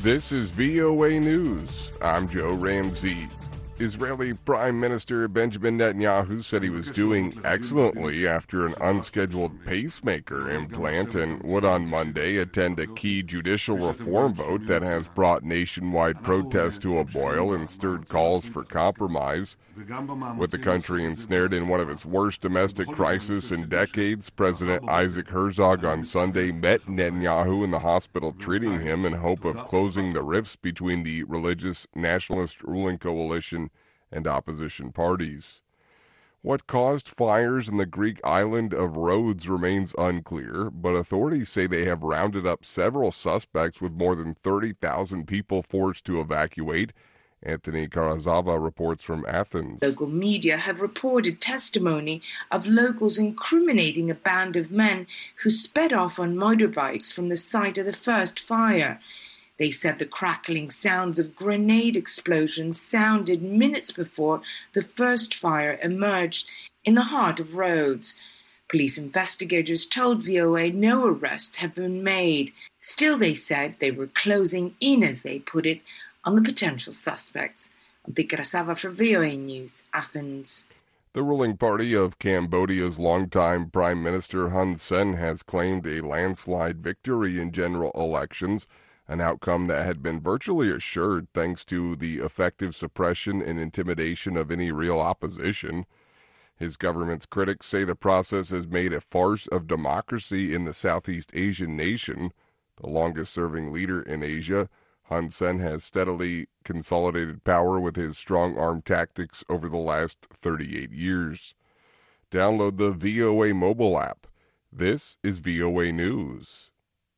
This is VOA News. I'm Joe Ramsey. Israeli Prime Minister Benjamin Netanyahu said he was doing excellently after an unscheduled pacemaker implant and would on Monday attend a key judicial reform vote that has brought nationwide protests to a boil and stirred calls for compromise. With the country ensnared in one of its worst domestic crises in decades, President Isaac Herzog on Sunday met Netanyahu in the hospital treating him in hope of closing the rifts between the religious nationalist ruling coalition and opposition parties. What caused fires in the Greek island of Rhodes remains unclear, but authorities say they have rounded up several suspects with more than 30,000 people forced to evacuate. Anthony Karazava reports from Athens. Local media have reported testimony of locals incriminating a band of men who sped off on motorbikes from the site of the first fire. They said the crackling sounds of grenade explosions sounded minutes before the first fire emerged in the heart of Rhodes. Police investigators told VOA no arrests have been made. Still, they said they were closing in, as they put it, on the potential suspects. Anthony Karazava for VOA News, Athens. The ruling party of Cambodia's longtime Prime Minister Hun Sen has claimed a landslide victory in general elections, an outcome that had been virtually assured thanks to the effective suppression and intimidation of any real opposition. His government's critics say the process has made a farce of democracy in the Southeast Asian nation. The longest-serving leader in Asia, Hun Sen has steadily consolidated power with his strong-arm tactics over the last 38 years. Download the VOA mobile app. This is VOA News.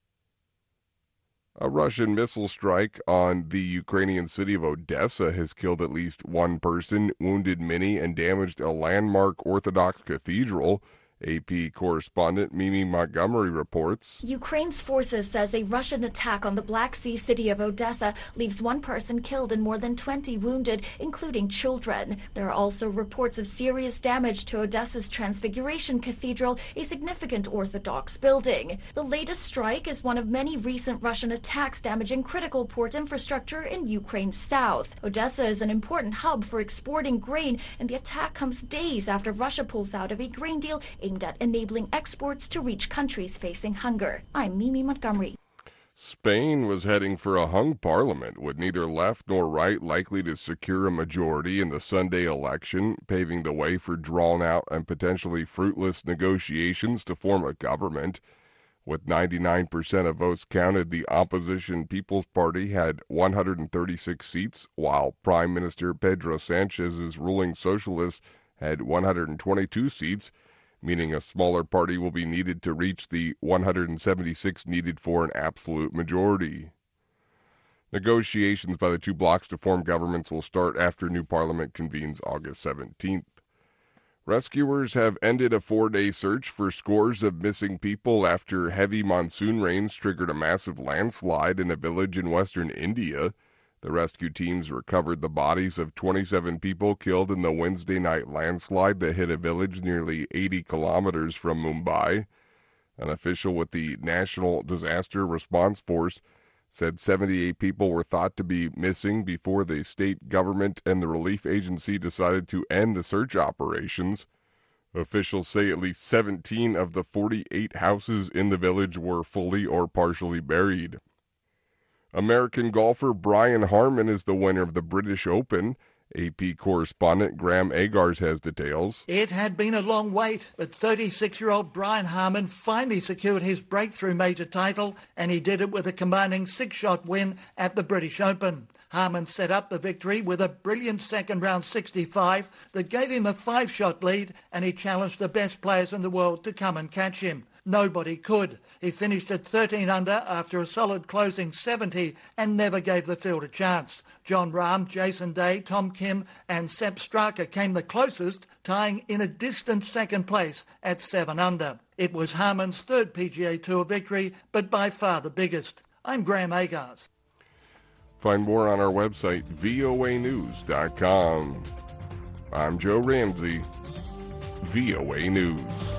A Russian missile strike on the Ukrainian city of Odessa has killed at least one person, wounded many, and damaged a landmark Orthodox cathedral. AP correspondent Mimi Montgomery reports. Ukraine's forces says a Russian attack on the Black Sea city of Odessa leaves one person killed and more than 20 wounded, including children. There are also reports of serious damage to Odessa's Transfiguration Cathedral, a significant Orthodox building. The latest strike is one of many recent Russian attacks damaging critical port infrastructure in Ukraine's south. Odessa is an important hub for exporting grain, and the attack comes days after Russia pulls out of a grain deal aimed at enabling exports to reach countries facing hunger. I'm Mimi Montgomery. Spain was heading for a hung parliament, with neither left nor right likely to secure a majority in the Sunday election, paving the way for drawn-out and potentially fruitless negotiations to form a government. With 99% of votes counted, the opposition People's Party had 136 seats, while Prime Minister Pedro Sanchez's ruling socialists had 122 seats, meaning a smaller party will be needed to reach the 176 needed for an absolute majority. Negotiations by the two blocs to form governments will start after new parliament convenes August 17th. Rescuers have ended a 4-day search for scores of missing people after heavy monsoon rains triggered a massive landslide in a village in western India. The rescue teams recovered the bodies of 27 people killed in the Wednesday night landslide that hit a village nearly 80 kilometers from Mumbai. An official with the National Disaster Response Force said 78 people were thought to be missing before the state government and the relief agency decided to end the search operations. Officials say at least 17 of the 48 houses in the village were fully or partially buried. American golfer Brian Harman is the winner of the British Open. AP correspondent Graham Agars has details. It had been a long wait, but 36-year-old Brian Harman finally secured his breakthrough major title, and he did it with a commanding 6-shot win at the British Open. Harman set up the victory with a brilliant second-round 65 that gave him a 5-shot lead, and he challenged the best players in the world to come and catch him. Nobody could. He finished at 13 under after a solid closing 70 and never gave the field a chance. Jon Rahm, Jason Day, Tom Kim and Sepp Straka came the closest, tying in a distant second place at 7 under. It was Harman's third PGA Tour victory, but by far the biggest. I'm Graham Agars. Find more on our website, voanews.com. I'm Joe Ramsey, VOA News.